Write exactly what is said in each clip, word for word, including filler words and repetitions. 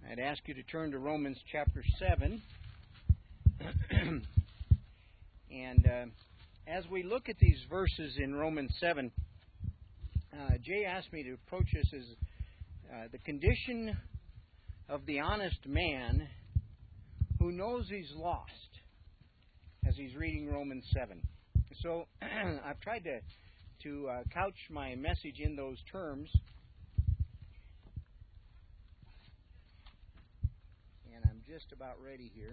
I'd ask you to turn to Romans chapter seven. and uh, as we look at these verses in Romans seven, uh, Jay asked me to approach this as uh, the condition of the honest man who knows he's lost as he's reading Romans seven. So I've tried to, to uh, couch my message in those terms. And I'm just about ready here.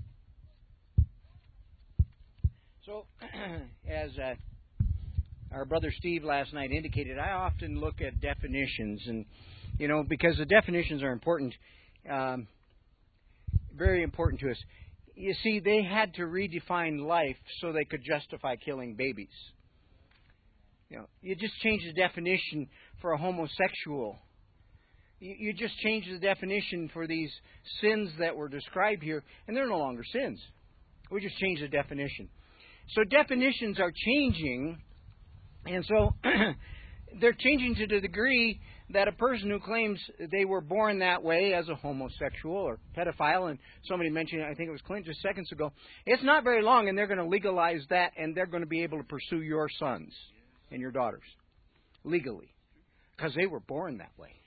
So, as uh, our brother Steve last night indicated, I often look at definitions, and you know, because the definitions are important, um, very important to us. You see, they had to redefine life so they could justify killing babies. You know, you just change the definition for a homosexual. You, you just change the definition for these sins that were described here, and they're no longer sins. We just change the definition. So definitions are changing, and so they're changing to the degree that a person who claims they were born that way as a homosexual or pedophile, and somebody mentioned, I think it was Clint just seconds ago, it's not very long and they're going to legalize that, and they're going to be able to pursue your sons and your daughters legally because they were born that way.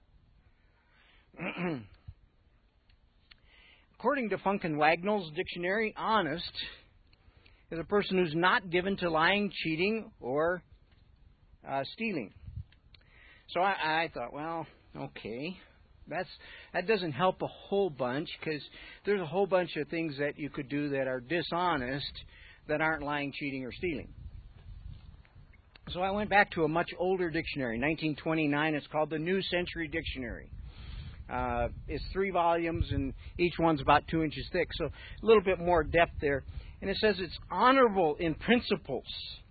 According to Funk and Wagnall's dictionary, honest is a person who's not given to lying, cheating, or uh, stealing. So I, I thought, well, okay, that's that doesn't help a whole bunch, because there's a whole bunch of things that you could do that are dishonest that aren't lying, cheating, or stealing. So I went back to a much older dictionary, nineteen twenty-nine. It's called the New Century Dictionary. Uh, it's three volumes, and each one's about two inches thick, so a little bit more depth there. And it says it's honorable in principles,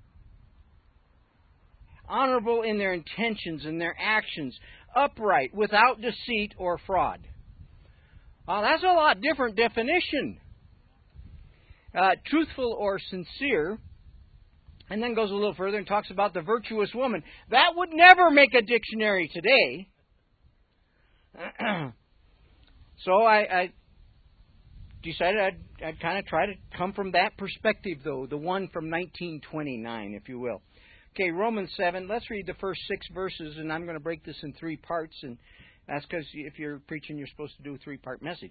honorable in their intentions and their actions, upright, without deceit or fraud. Well, that's a lot different definition. Uh, truthful or sincere, and then goes a little further and talks about the virtuous woman. That would never make a dictionary today. So I, I decided I'd, I'd kind of try to come from that perspective, though, the one from nineteen twenty-nine, if you will. Okay, Romans seven, let's read the first six verses, and I'm going to break this in three parts, and that's because if you're preaching, you're supposed to do a three-part message.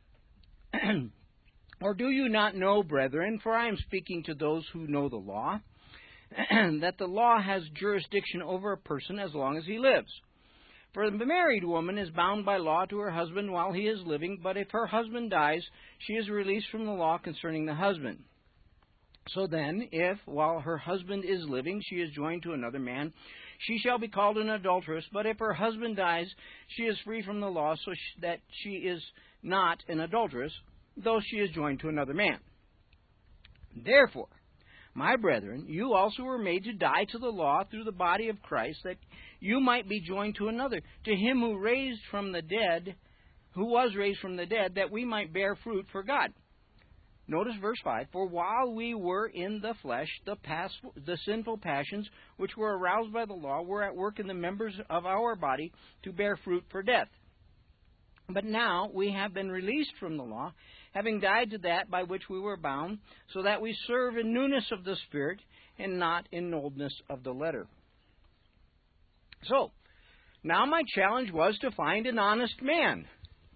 Or do you not know, brethren, for I am speaking to those who know the law, that the law has jurisdiction over a person as long as he lives. For the married woman is bound by law to her husband while he is living, but if her husband dies, she is released from the law concerning the husband. So then, if, while her husband is living, she is joined to another man, she shall be called an adulteress, but if her husband dies, she is free from the law, so that she is not an adulteress, though she is joined to another man. Therefore, my brethren, you also were made to die to the law through the body of Christ, that you might be joined to another, to him who raised from the dead, who was raised from the dead, that we might bear fruit for God. Notice verse five, for while we were in the flesh, the, past, the sinful passions which were aroused by the law were at work in the members of our body to bear fruit for death. But now we have been released from the law, having died to that by which we were bound, so that we serve in newness of the Spirit and not in oldness of the letter. So, now my challenge was to find an honest man.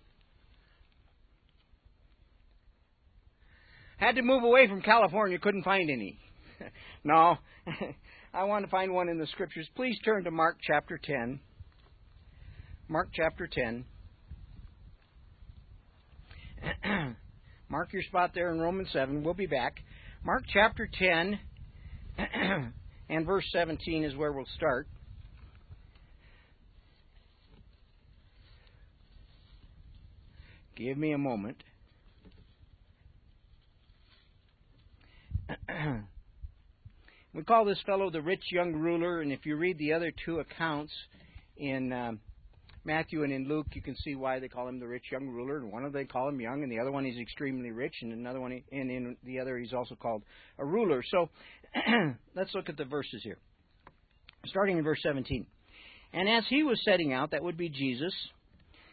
Had to move away from California, couldn't find any. No, I want to find one in the Scriptures. Please turn to Mark chapter ten. Mark chapter ten. Mark your spot there in Romans seven. We'll be back. Mark chapter ten and verse seventeen is where we'll start. Give me a moment. We call this fellow the rich young ruler, and if you read the other two accounts in um, Matthew and in Luke, you can see why they call him the rich young ruler. And one of them they call him young, and the other one he's extremely rich, and another one, and in the other he's also called a ruler. So let's look at the verses here, starting in verse seventeen. And as he was setting out, that would be Jesus,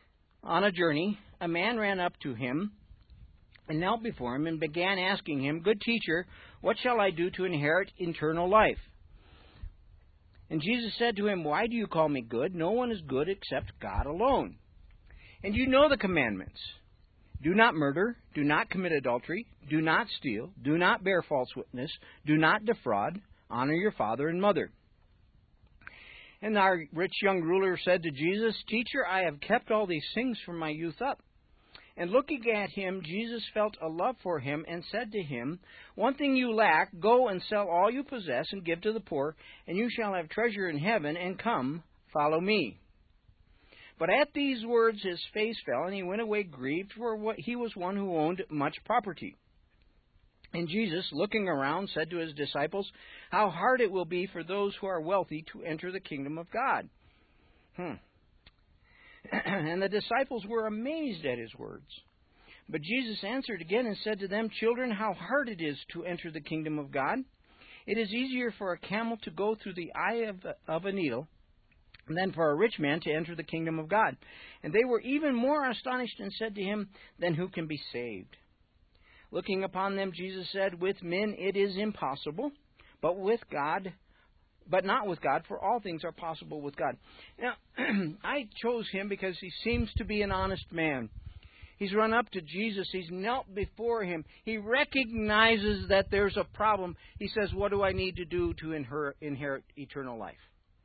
on a journey, a man ran up to him and knelt before him and began asking him, "Good teacher, what shall I do to inherit eternal life?" And Jesus said to him, "Why do you call me good? No one is good except God alone. And you know the commandments. Do not murder, do not commit adultery, do not steal, do not bear false witness, do not defraud, honor your father and mother." And our rich young ruler said to Jesus, "Teacher, I have kept all these things from my youth up." And looking at him, Jesus felt a love for him and said to him, "One thing you lack, go and sell all you possess and give to the poor, and you shall have treasure in heaven, and come, follow me." But at these words his face fell, and he went away grieved, for what he was one who owned much property. And Jesus, looking around, said to his disciples, "How hard it will be for those who are wealthy to enter the kingdom of God." Hmm. And the disciples were amazed at his words. But Jesus answered again and said to them, "Children, how hard it is to enter the kingdom of God. It is easier for a camel to go through the eye of, of a needle than for a rich man to enter the kingdom of God." And they were even more astonished and said to him, "Then who can be saved?" Looking upon them, Jesus said, "With men it is impossible, but with God But not with God, for all things are possible with God." Now, I chose him because he seems to be an honest man. He's run up to Jesus. He's knelt before him. He recognizes that there's a problem. He says, "What do I need to do to inherit, inherit eternal life?"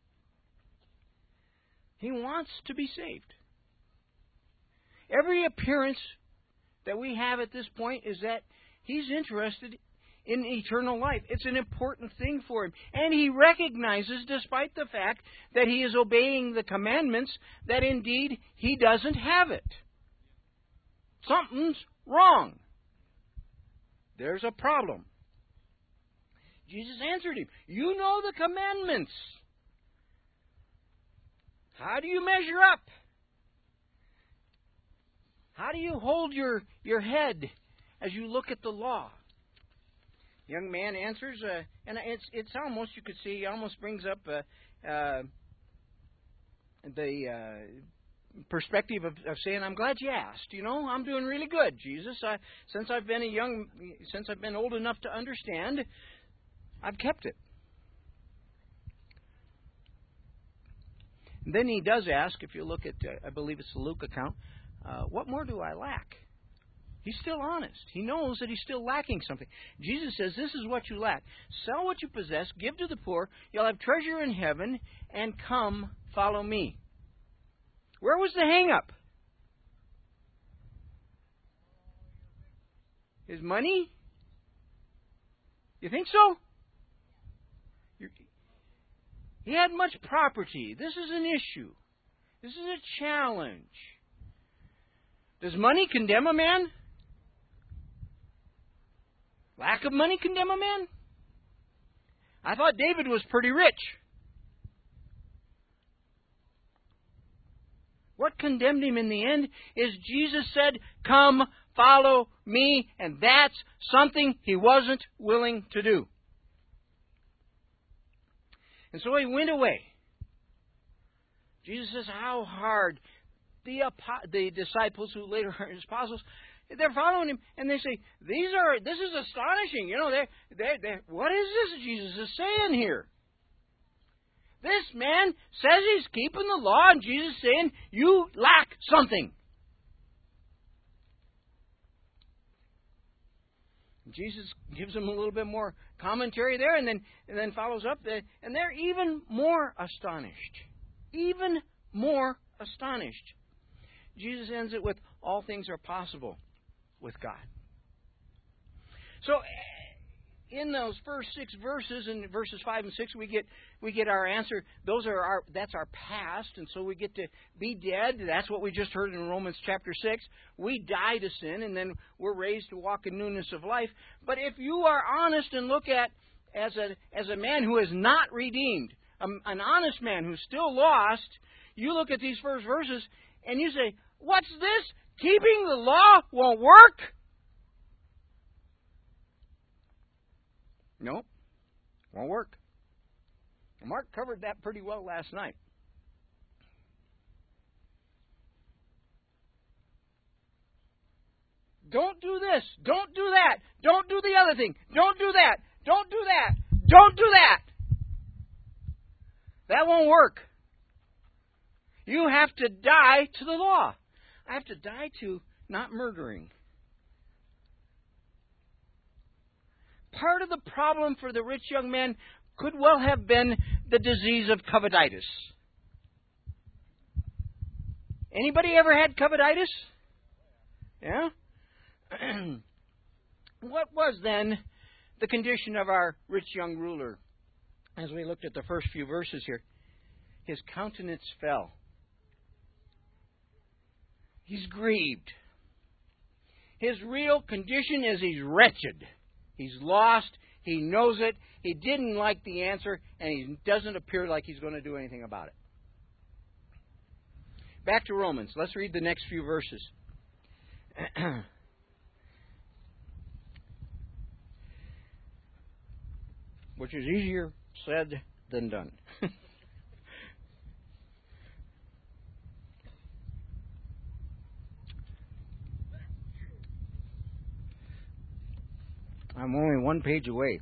He wants to be saved. Every appearance that we have at this point is that he's interested in eternal life. It's an important thing for him. And he recognizes, despite the fact that he is obeying the commandments, that indeed he doesn't have it. Something's wrong. There's a problem. Jesus answered him, "You know the commandments. How do you measure up? How do you hold your, your head as you look at the law?" Young man answers, uh, and it's it's almost, you could see, he almost brings up uh, uh, the uh, perspective of, of saying, "I'm glad you asked. You know, I'm doing really good, Jesus. I, since I've been a young, since I've been old enough to understand, I've kept it." And then he does ask, if you look at, uh, I believe it's the Luke account, uh, "What more do I lack?" He's still honest. He knows that he's still lacking something. Jesus says, "This is what you lack. Sell what you possess, give to the poor, you'll have treasure in heaven, and come, follow me." Where was the hang-up? His money? You think so? He had much property. This is an issue. This is a challenge. Does money condemn a man? Lack of money condemn a man? I thought David was pretty rich. What condemned him in the end is Jesus said, "Come, follow me," and that's something he wasn't willing to do. And so he went away. Jesus says, "How hard?" The, the disciples, who later are his apostles, they're following him, and they say, "These are. This is astonishing. You know, they, they, they. What is this Jesus is saying here? This man says he's keeping the law, and Jesus is saying you lack something." Jesus gives them a little bit more commentary there, and then and then follows up, and they're even more astonished, even more astonished. Jesus ends it with, "All things are possible with God." So, in those first six verses, in verses five and six, we get we get our answer. Those are our that's our past, and so we get to be dead. That's what we just heard in Romans chapter six. We die to sin, and then we're raised to walk in newness of life. But if you are honest and look at as a as a man who is not redeemed, a, an honest man who's still lost, you look at these first verses and you say, "What's this? Keeping the law won't work?" No, won't work. Mark covered that pretty well last night. Don't do this. Don't do that. Don't do the other thing. Don't do that. Don't do that. Don't do that. That won't work. You have to die to the law. I have to die to not murdering. Part of the problem for the rich young man could well have been the disease of covetitis. Anybody ever had covetitis? Yeah? What was then the condition of our rich young ruler? As we looked at the first few verses here, his countenance fell. He's grieved. His real condition is he's wretched. He's lost. He knows it. He didn't like the answer, and he doesn't appear like he's going to do anything about it. Back to Romans. Let's read the next few verses. Which is easier said than done. I'm only one page away.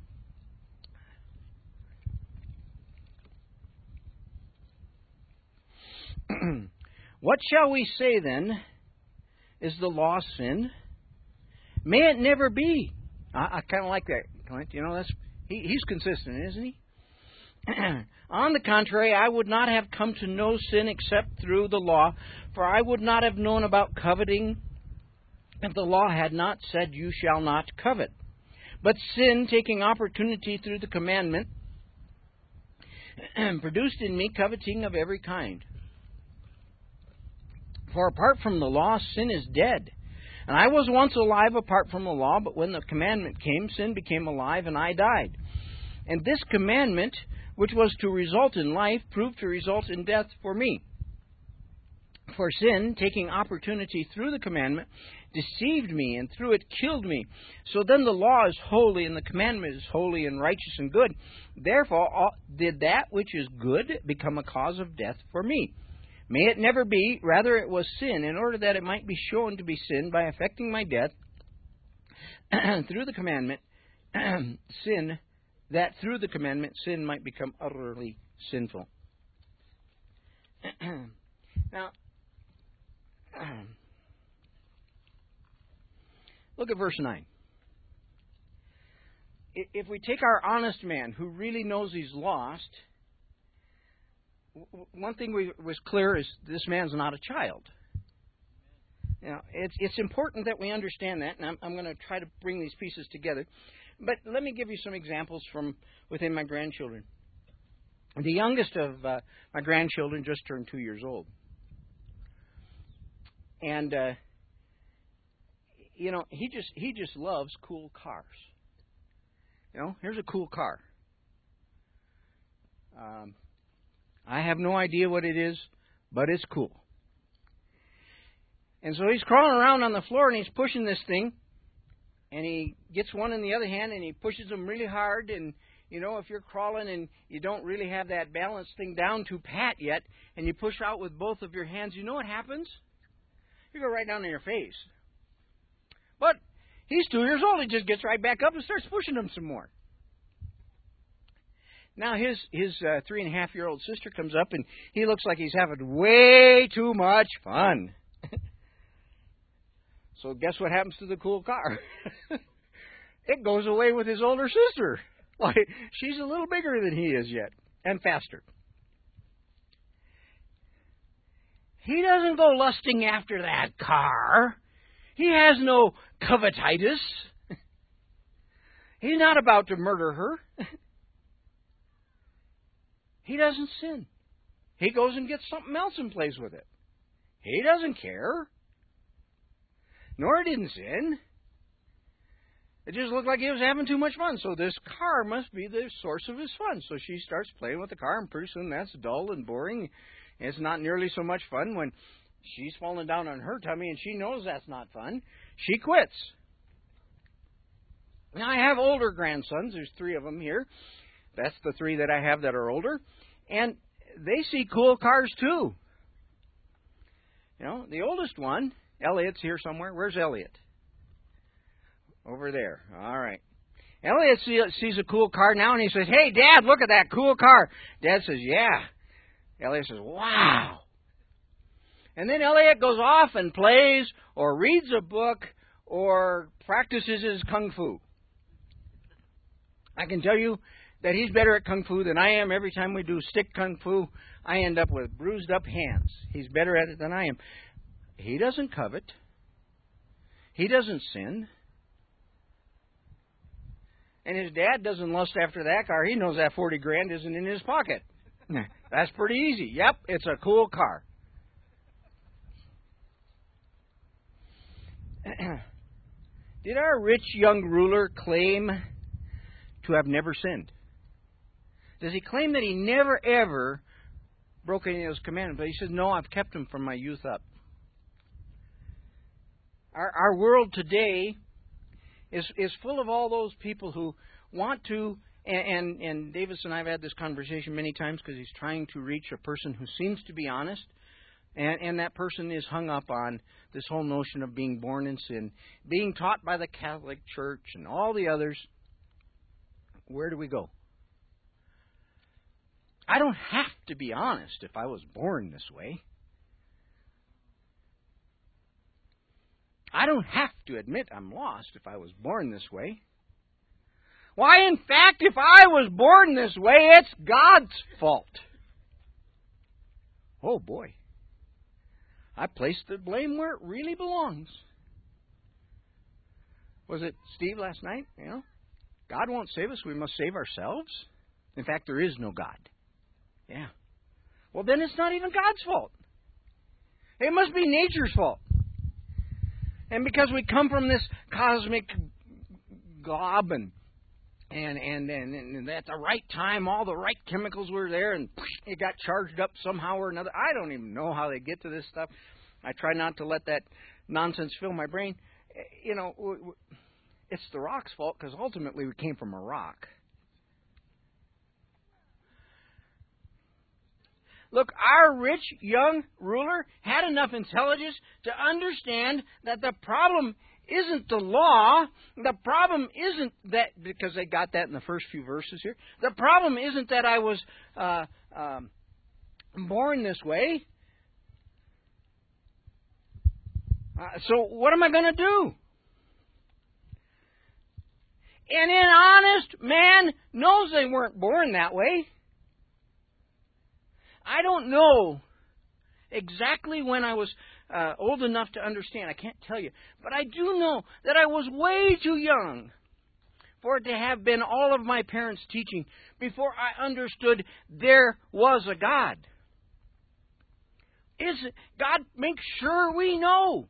What shall we say then? Is the law sin? May it never be. I, I kind of like that, Clint. You know, that's he, he's consistent, isn't he? On the contrary, I would not have come to know sin except through the law, for I would not have known about coveting if the law had not said, you shall not covet. But sin, taking opportunity through the commandment, produced in me coveting of every kind. For apart from the law, sin is dead. And I was once alive apart from the law, but when the commandment came, sin became alive, and I died. And this commandment, which was to result in life, proved to result in death for me. For sin, taking opportunity through the commandment, deceived me, and through it killed me. So then the law is holy, and the commandment is holy and righteous and good. Therefore all, did that which is good become a cause of death for me. May it never be, rather it was sin, in order that it might be shown to be sin by effecting my death through the commandment, sin, that through the commandment sin might become utterly sinful. Now, look at verse nine. If we take our honest man who really knows he's lost, one thing we, was clear is this man's not a child. You know, it's it's important that we understand that, and I'm, I'm going to try to bring these pieces together. But let me give you some examples from within my grandchildren. The youngest of uh, my grandchildren just turned two years old. And, uh, you know, he just he just loves cool cars. You know, here's a cool car. Um, I have no idea what it is, but it's cool. And so he's crawling around on the floor, and he's pushing this thing. And he gets one in the other hand, and he pushes them really hard. And, you know, if you're crawling and you don't really have that balance thing down to pat yet, and you push out with both of your hands, you know what happens? You go right down on your face. But he's two years old. He just gets right back up and starts pushing them some more. Now his his uh, three and a half year old sister comes up, and he looks like he's having way too much fun. So guess what happens to the cool car? It goes away with his older sister. Like, she's a little bigger than he is yet, and faster. He doesn't go lusting after that car. He has no covetitis. He's not about to murder her. He doesn't sin. He goes and gets something else and plays with it. He doesn't care. Nor didn't sin. It just looked like he was having too much fun. So this car must be the source of his fun. So she starts playing with the car, and pretty soon that's dull and boring. It's not nearly so much fun when she's falling down on her tummy and she knows that's not fun. She quits. Now, I have older grandsons. There's three of them here. That's the three that I have that are older. And they see cool cars too. You know, the oldest one, Elliot's here somewhere. Where's Elliot? Over there. All right. Elliot see, sees a cool car now, and he says, "Hey, Dad, look at that cool car." Dad says, "Yeah." Elliot says, "Wow." And then Elliot goes off and plays or reads a book or practices his kung fu. I can tell you that he's better at kung fu than I am. Every time we do stick kung fu, I end up with bruised up hands. He's better at it than I am. He doesn't covet. He doesn't sin. And his dad doesn't lust after that car. He knows that forty grand isn't in his pocket. That's pretty easy. Yep, it's a cool car. Did our rich young ruler claim to have never sinned? Does he claim that he never, ever broke any of his commandments? But he says, no, I've kept them from my youth up. Our, our world today is is full of all those people who want to, and, and, and Davis and I have had this conversation many times because he's trying to reach a person who seems to be honest, and, and that person is hung up on this whole notion of being born in sin, being taught by the Catholic Church and all the others. Where do we go? I don't have to be honest if I was born this way. I don't have to admit I'm lost if I was born this way. Why, in fact, if I was born this way, it's God's fault. Oh, boy. I placed the blame where it really belongs. Was it Steve last night? You know, God won't save us. We must save ourselves. In fact, there is no God. Yeah. Well, then it's not even God's fault. It must be nature's fault. And because we come from this cosmic glob and and, and, and, and at the right time, all the right chemicals were there and it got charged up somehow or another. I don't even know how they get to this stuff. I try not to let that nonsense fill my brain. You know, it's the rock's fault because ultimately we came from a rock. Look, our rich young ruler had enough intelligence to understand that the problem isn't the law. The problem isn't that, because they got that in the first few verses here. The problem isn't that I was uh, um, born this way. Uh, so what am I going to do? And an honest man knows they weren't born that way. I don't know exactly when I was uh, old enough to understand. I can't tell you. But I do know that I was way too young for it to have been all of my parents' teaching before I understood there was a God. Is God makes sure we know.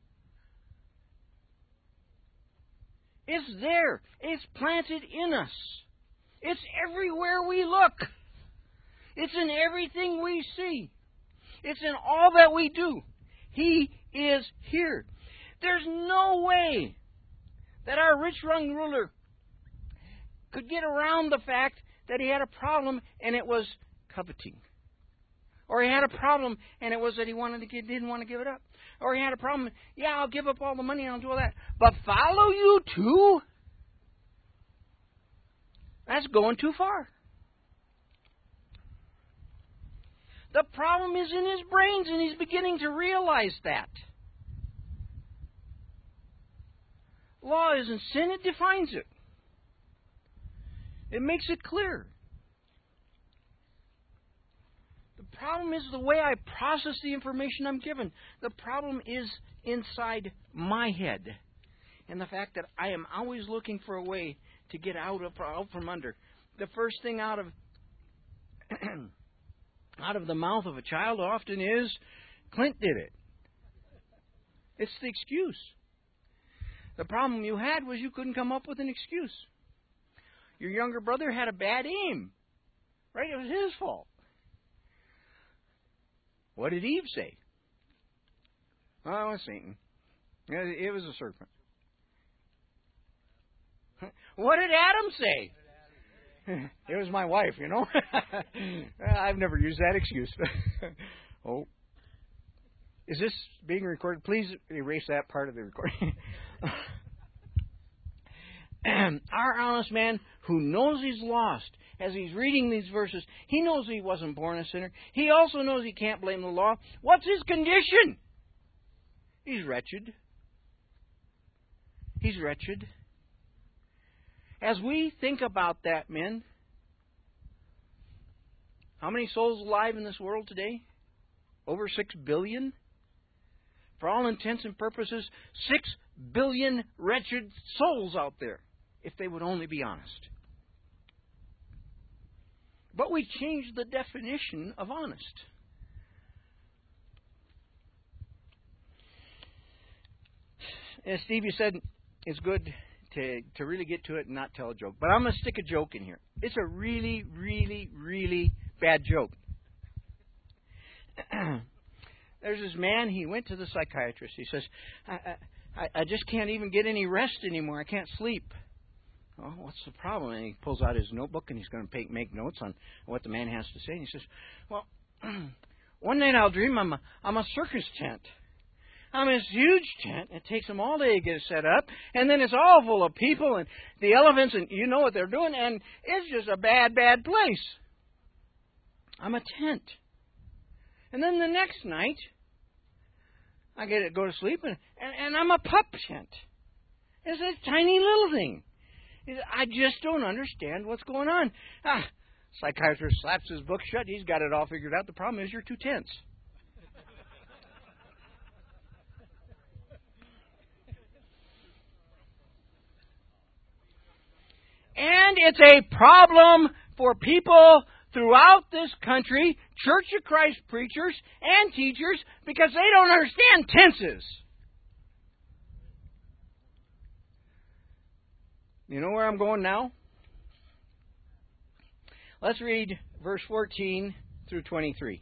It's there. It's planted in us. It's everywhere we look. It's in everything we see. It's in all that we do. He is here. There's no way that our rich young ruler could get around the fact that he had a problem and it was coveting. Or he had a problem and it was that he wanted to get, didn't want to give it up. Or he had a problem, yeah, I'll give up all the money and I'll do all that. But follow you too? That's going too far. The problem is in his brains, and he's beginning to realize that. Law isn't sin, it defines it. It makes it clear. The problem is the way I process the information I'm given. The problem is inside my head. And the fact that I am always looking for a way to get out of out from under. The first thing out of out of the mouth of a child often is, Clint did it. It's the excuse. The problem you had was you couldn't come up with an excuse. Your younger brother had a bad aim. Right? It was his fault. What did Eve say? Oh, it was Satan. It was a serpent. What did Adam say? It was my wife, you know. I've never used that excuse. Oh. Is this being recorded? Please erase that part of the recording. Our honest man who knows he's lost, as he's reading these verses, he knows he wasn't born a sinner. He also knows he can't blame the law. What's his condition? He's wretched. He's wretched. As we think about that, men, how many souls alive in this world today? Over six billion? For all intents and purposes, six billion wretched souls out there, if they would only be honest. But we changed the definition of honest. As Steve, you said, it's good to, to really get to it and not tell a joke. But I'm going to stick a joke in here. It's a really, really, really bad joke. There's this man, he went to the psychiatrist. He says, I, I, I just can't even get any rest anymore. I can't sleep. Oh, what's the problem? And he pulls out his notebook and he's going to make, make notes on what the man has to say. And he says, well, one night I'll dream I'm a, I'm a circus tent. I'm in this huge tent. It takes them all day to get it set up. And then it's all full of people and the elephants and you know what they're doing. And it's just a bad, bad place. I'm a tent. And then the next night, I get to go to sleep and, and, and I'm a pup tent. It's a tiny little thing. I just don't understand what's going on. Ah, psychiatrist slaps his book shut. He's got it all figured out. The problem is you're two tenths. And it's a problem for people throughout this country, Church of Christ preachers and teachers, because they don't understand tenses. You know where I'm going now? Let's read verse fourteen through twenty-three.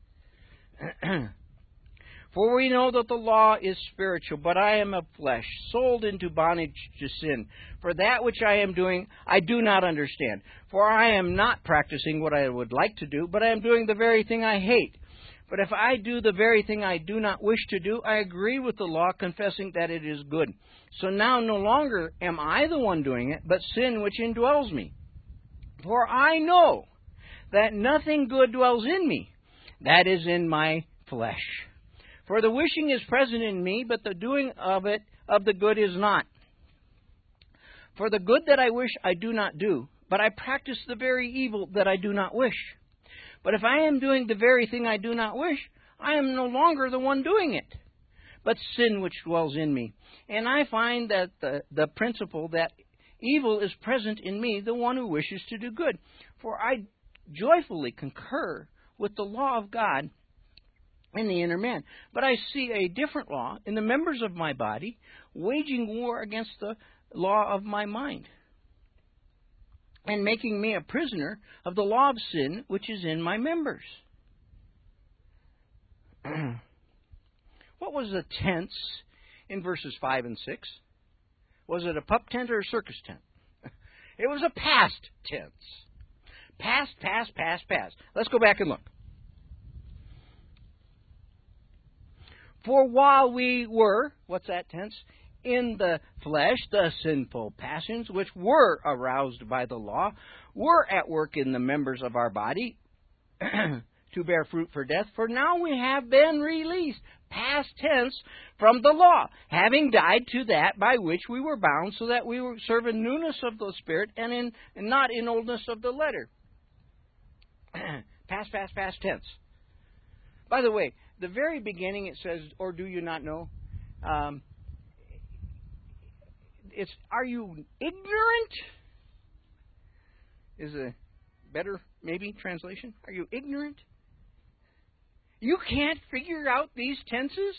For we know that the law is spiritual, but I am of flesh, sold into bondage to sin. For that which I am doing, I do not understand. For I am not practicing what I would like to do, but I am doing the very thing I hate. But if I do the very thing I do not wish to do, I agree with the law, confessing that it is good. So now no longer am I the one doing it, but sin which indwells me. For I know that nothing good dwells in me, that is in my flesh. For the wishing is present in me, but the doing of it, of the good, is not. For the good that I wish I do not do, but I practice the very evil that I do not wish. But if I am doing the very thing I do not wish, I am no longer the one doing it, but sin which dwells in me. And I find that the, the principle that evil is present in me, the one who wishes to do good. For I joyfully concur with the law of God in the inner man. But I see a different law in the members of my body, waging war against the law of my mind, and making me a prisoner of the law of sin which is in my members. What was the tense in verses five and six? Was it a pup tent or a circus tent? It was a past tense. Past, past, past, past. Let's go back and look. For while we were, what's that tense? In the flesh, the sinful passions which were aroused by the law were at work in the members of our body to bear fruit for death. For now we have been released, past tense, from the law, having died to that by which we were bound, so that we would serve in newness of the Spirit and in and not in oldness of the letter. Past, past, past tense. By the way, the very beginning it says, or do you not know? Um, it's, are you ignorant? Is a better, maybe, translation. Are you ignorant? You can't figure out these tenses?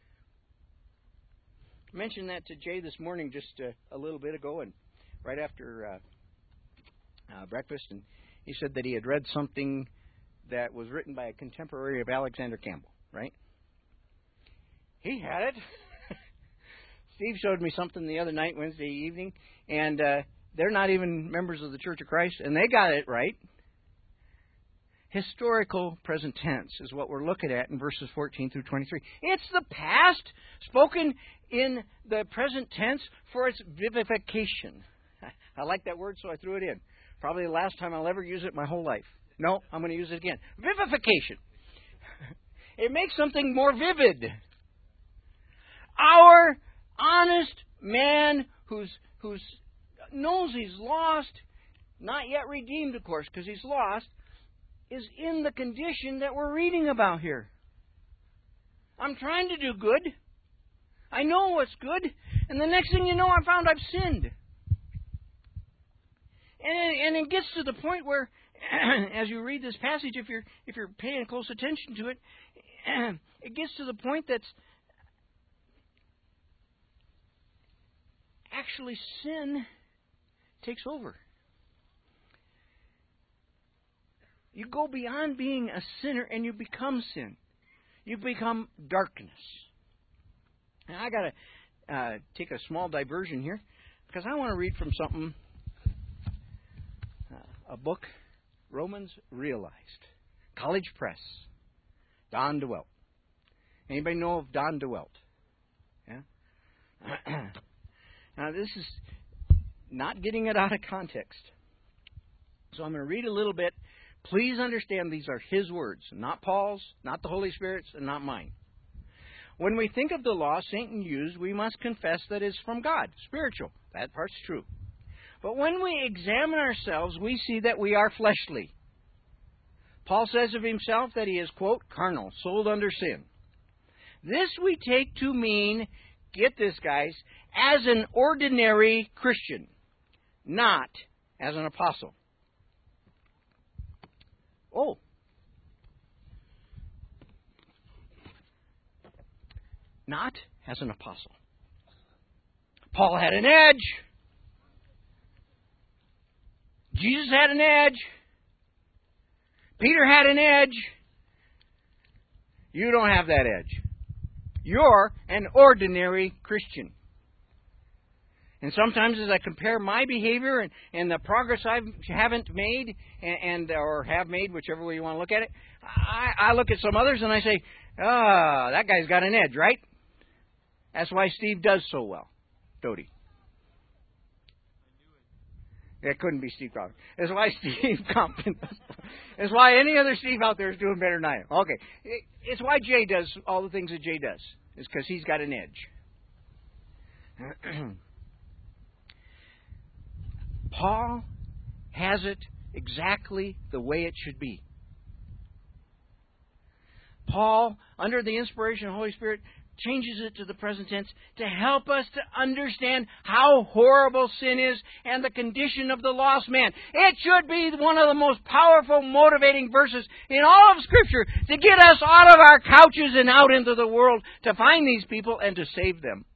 I mentioned that to Jay this morning just uh, a little bit ago, and right after uh, uh, breakfast, and he said that he had read something that was written by a contemporary of Alexander Campbell, right? He had it. Steve showed me something the other night, Wednesday evening, and uh, they're not even members of the Church of Christ, and they got it right. Historical present tense is what we're looking at in verses fourteen through twenty-three. It's the past spoken in the present tense for its vivification. I like that word, so I threw it in. Probably the last time I'll ever use it my whole life. No, I'm going to use it again. Vivification. It makes something more vivid. Our honest man who's who's knows he's lost, not yet redeemed, of course, because he's lost, is in the condition that we're reading about here. I'm trying to do good. I know what's good. And the next thing you know, I found I've sinned. And it, and it gets to the point where, as you read this passage, if you're if you're paying close attention to it, it gets to the point that's actually sin takes over. You go beyond being a sinner and you become sin. You become darkness. And I got to uh, take a small diversion here because I want to read from something, uh, a book, Romans Realized, College Press, Don DeWelt. Anybody know of Don DeWelt? Yeah. Now this is not getting it out of context. So I'm going to read a little bit. Please understand these are his words, not Paul's, not the Holy Spirit's, and not mine. When we think of the law Satan used, we must confess that it's from God, spiritual. That part's true. But when we examine ourselves, we see that we are fleshly. Paul says of himself that he is, quote, carnal, sold under sin. This we take to mean, get this, guys, as an ordinary Christian, not as an apostle. Oh. Not as an apostle. Paul had an edge. Jesus had an edge. Peter had an edge. You don't have that edge. You're an ordinary Christian. And sometimes as I compare my behavior and, and the progress I haven't made and, and or have made, whichever way you want to look at it, I, I look at some others and I say, ah, oh, that guy's got an edge, right? That's why Steve does so well. Dodie. It couldn't be Steve Compton. That's why Steve Compton does. It's why any other Steve out there is doing better than I am. Okay. It's why Jay does all the things that Jay does. It's because he's got an edge. Paul has it exactly the way it should be. Paul, under the inspiration of the Holy Spirit, changes it to the present tense to help us to understand how horrible sin is and the condition of the lost man. It should be one of the most powerful, motivating verses in all of Scripture to get us out of our couches and out into the world to find these people and to save them.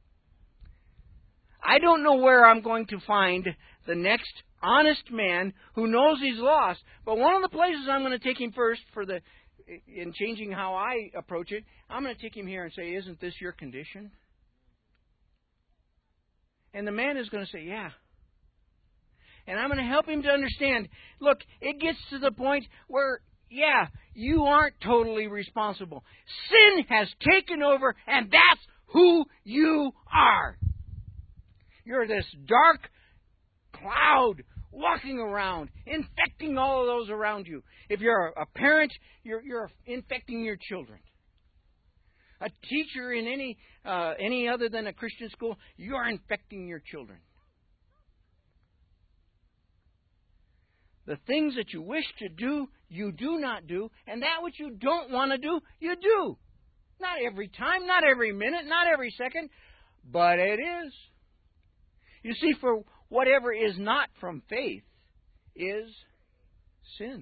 I don't know where I'm going to find the next honest man who knows he's lost, but one of the places I'm going to take him first for the in changing how I approach it, I'm going to take him here and say, isn't this your condition? And the man is going to say, yeah. And I'm going to help him to understand, look, it gets to the point where, yeah, you aren't totally responsible. Sin has taken over, and that's who you are. You're this dark cloud walking around, infecting all of those around you. If you're a parent, you're, you're infecting your children. A teacher in any uh, any other than a Christian school, you're infecting your children. The things that you wish to do, you do not do, and that which you don't want to do, you do. Not every time, not every minute, not every second, but it is. You see, for whatever is not from faith is sin.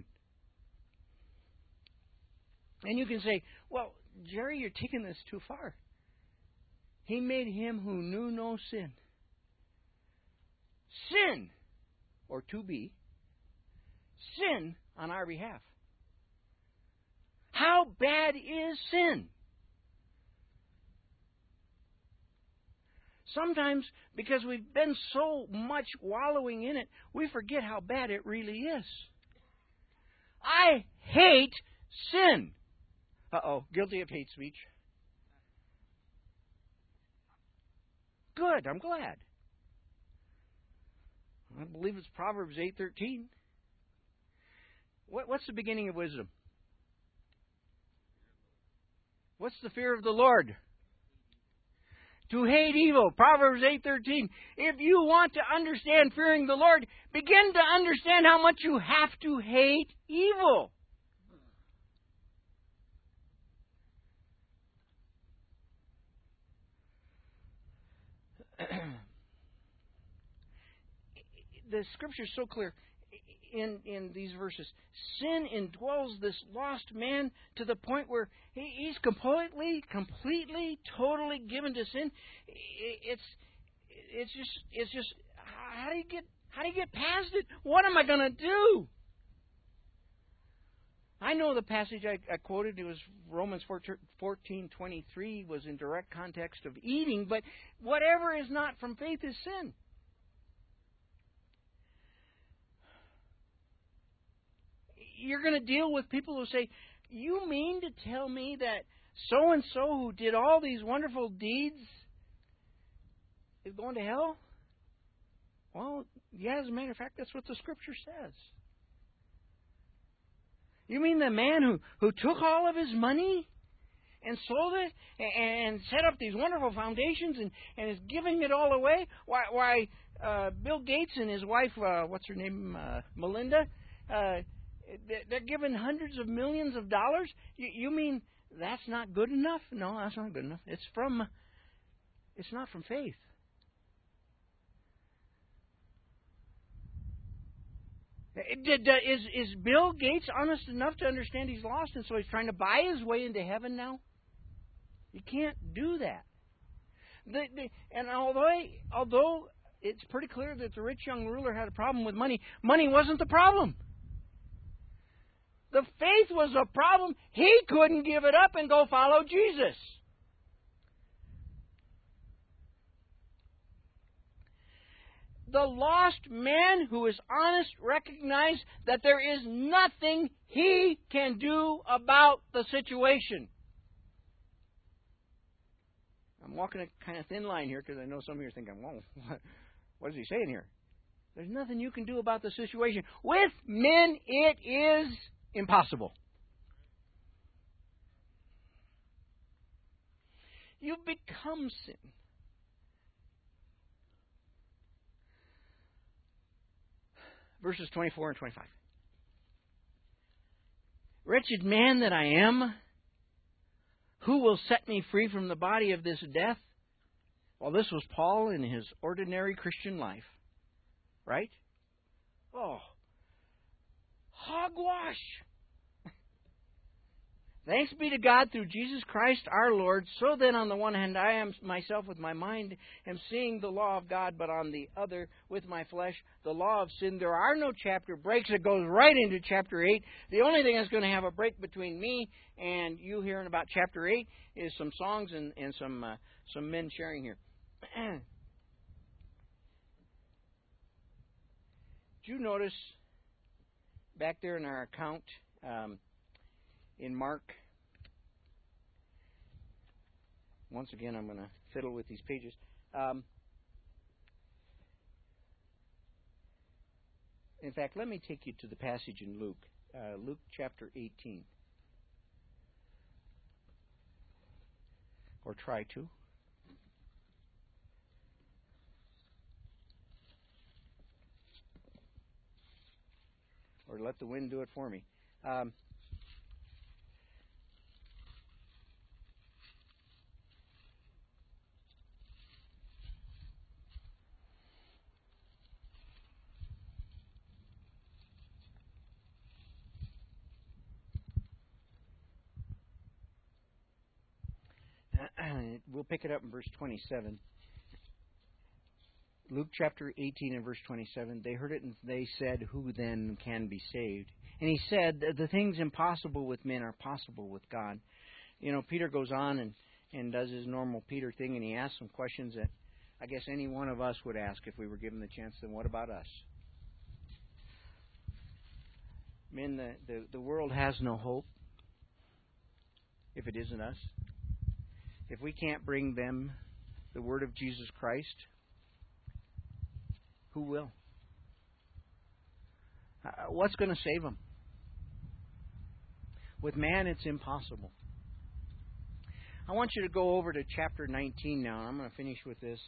And you can say, well, Jerry, you're taking this too far. He made him who knew no sin. Sin, or to be, sin on our behalf. How bad is sin? Sometimes, because we've been so much wallowing in it, we forget how bad it really is. I hate sin. Uh-oh, guilty of hate speech. Good, I'm glad. I believe it's Proverbs eight thirteen. What, what's the beginning of wisdom? What's the fear of the Lord? To hate evil. Proverbs eight thirteen. If you want to understand fearing the Lord, begin to understand how much you have to hate evil. The Scripture is so clear in, in these verses. Sin indwells this lost man to the point where he, he's completely, completely, totally given to sin. It's it's just it's just how do you get how do you get past it? What am I going to do? I know the passage I, I quoted. It was Romans fourteen twenty-three. Was in direct context of eating, but whatever is not from faith is sin. You're going to deal with people who say, "You mean to tell me that so and so who did all these wonderful deeds is going to hell?" Well, yeah. As a matter of fact, that's what the Scripture says. You mean the man who, who took all of his money and sold it and set up these wonderful foundations and, and is giving it all away? Why, why uh, Bill Gates and his wife, uh, what's her name, uh, Melinda, uh, they're giving hundreds of millions of dollars? You, you mean that's not good enough? No, that's not good enough. It's from, it's not from faith. Is, is Bill Gates honest enough to understand he's lost and so he's trying to buy his way into heaven now? You can't do that. The, the, and although, although it's pretty clear that the rich young ruler had a problem with money, money wasn't the problem. The faith was a problem. He couldn't give it up and go follow Jesus. The lost man who is honest recognized that there is nothing he can do about the situation. I'm walking a kind of thin line here because I know some of you are thinking, well, what is he saying here? There's nothing you can do about the situation. With men, it is impossible. You become sin. Verses twenty-four and twenty-five. Wretched man that I am, who will set me free from the body of this death? Well, this was Paul in his ordinary Christian life. Right? Oh. Hogwash! Thanks be to God through Jesus Christ our Lord. So then, on the one hand, I am myself with my mind am seeing the law of God, but on the other, with my flesh, the law of sin. There are no chapter breaks. It goes right into chapter eight. The only thing that's going to have a break between me and you hearing about chapter eight is some songs and, and some uh, some men sharing here. Did you notice back there in our account, um, in Mark, once again, I'm going to fiddle with these pages. Um, in fact, let me take you to the passage in Luke, uh, Luke chapter eighteen. Or try to. Or let the wind do it for me. Um, We'll pick it up in verse twenty-seven. Luke chapter eighteen and verse twenty-seven. They heard it and they said, "Who then can be saved?" And he said, "The things impossible with men are possible with God." You know, Peter goes on and, and does his normal Peter thing, and he asks some questions that I guess any one of us would ask if we were given the chance. Then what about us? Men, the, the, the world has no hope if it isn't us. If we can't bring them the word of Jesus Christ, who will? Uh, what's going to save him? With man, it's impossible. I want you to go over to chapter nineteen now. I'm going to finish with this.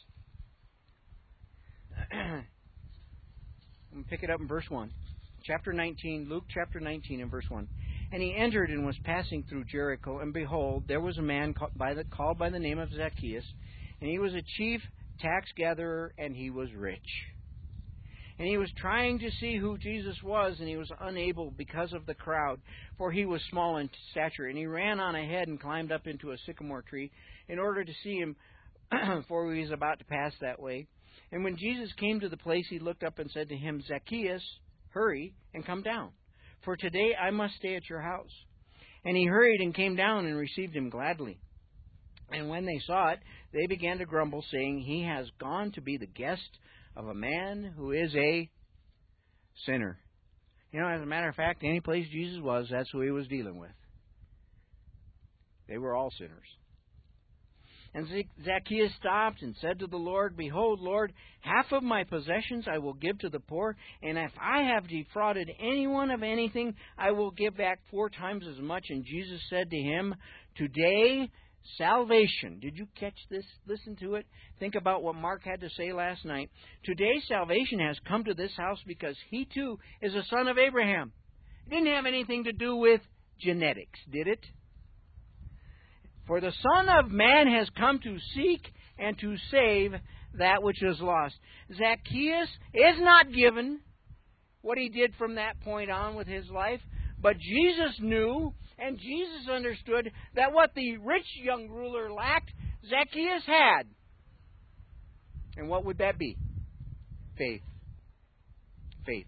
I'm going to pick it up in verse one. Chapter nineteen, Luke chapter nineteen and verse one. And he entered and was passing through Jericho, and behold, there was a man called by the, called by the name of Zacchaeus, and he was a chief tax gatherer, and he was rich. And he was trying to see who Jesus was, and he was unable because of the crowd, for he was small in stature. And he ran on ahead and climbed up into a sycamore tree in order to see him, for he was about to pass that way. And when Jesus came to the place, he looked up and said to him, Zacchaeus, hurry and come down, for today I must stay at your house. And he hurried and came down and received him gladly. And when they saw it, they began to grumble, saying, he has gone to be the guest of a man who is a sinner. You know, as a matter of fact, any place Jesus was, that's who he was dealing with. They were all sinners. And Zacchaeus stopped and said to the Lord, behold, Lord, half of my possessions I will give to the poor, and if I have defrauded anyone of anything, I will give back four times as much. And Jesus said to him, today salvation. Did you catch this? Listen to it. Think about what Mark had to say last night. Today salvation has come to this house because he too is a son of Abraham. It didn't have anything to do with genetics, did it? For the Son of Man has come to seek and to save that which is lost. Zacchaeus is not given what he did from that point on with his life, but Jesus knew and Jesus understood that what the rich young ruler lacked, Zacchaeus had. And what would that be? Faith. Faith.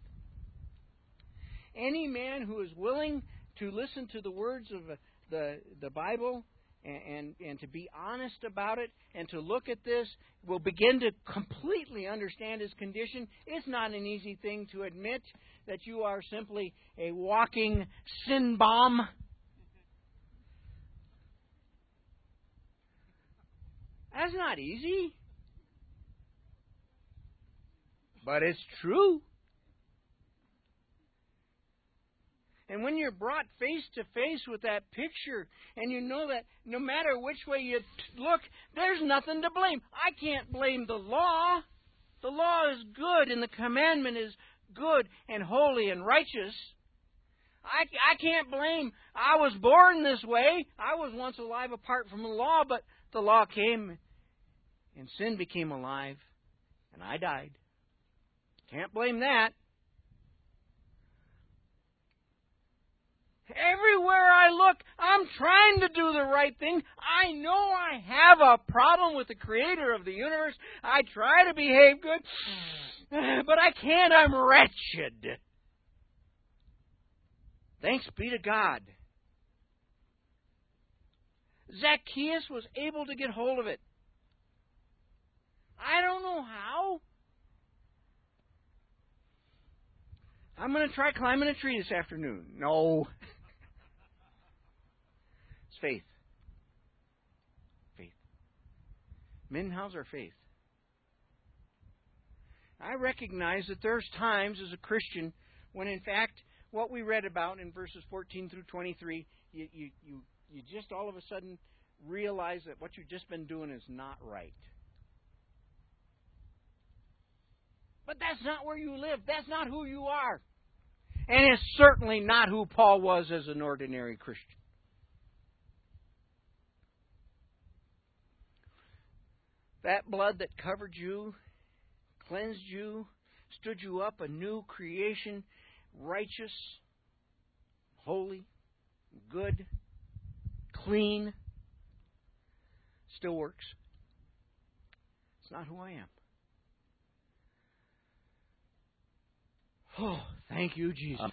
Any man who is willing to listen to the words of the, the Bible and, and, and to be honest about it and to look at this will begin to completely understand his condition. It's not an easy thing to admit that you are simply a walking sin bomb. That's not easy. But it's true. And when you're brought face to face with that picture, and you know that no matter which way you look, there's nothing to blame. I can't blame the law. The law is good, and the commandment is good and holy and righteous. I, I can't blame, I was born this way. I was once alive apart from the law, but the law came and sin became alive, and I died. Can't blame that. Everywhere I look, I'm trying to do the right thing. I know I have a problem with the Creator of the universe. I try to behave good, but I can't. I'm wretched. Thanks be to God. Zacchaeus was able to get hold of it. I don't know how. I'm going to try climbing a tree this afternoon. No. It's faith. Faith. Men, how's our faith? I recognize that there's times as a Christian when, in fact, what we read about in verses fourteen through twenty-three, you, you, you, you just all of a sudden realize that what you've just been doing is not right. But that's not where you live. That's not who you are. And it's certainly not who Paul was as an ordinary Christian. That blood that covered you, cleansed you, stood you up a new creation, righteous, holy, good, clean, still works. It's not who I am. Oh, thank you, Jesus.